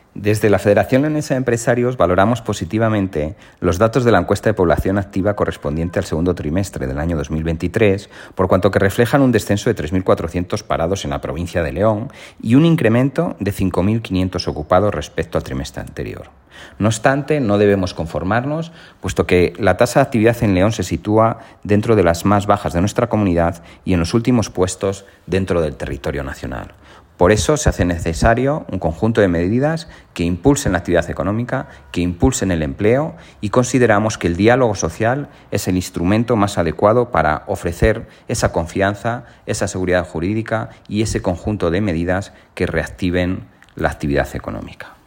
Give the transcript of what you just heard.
Desde la Federación Leonesa de Empresarios valoramos positivamente los datos de la encuesta de población activa correspondiente al segundo trimestre del año 2023, por cuanto que reflejan un descenso de 3.400 parados en la provincia de León y un incremento de 5.500 ocupados respecto al trimestre anterior. No obstante, no debemos conformarnos, puesto que la tasa de actividad en León se sitúa dentro de las más bajas de nuestra comunidad y en los últimos puestos dentro del territorio nacional. Por eso se hace necesario un conjunto de medidas que impulsen la actividad económica, que impulsen el empleo, y consideramos que el diálogo social es el instrumento más adecuado para ofrecer esa confianza, esa seguridad jurídica y ese conjunto de medidas que reactiven la actividad económica.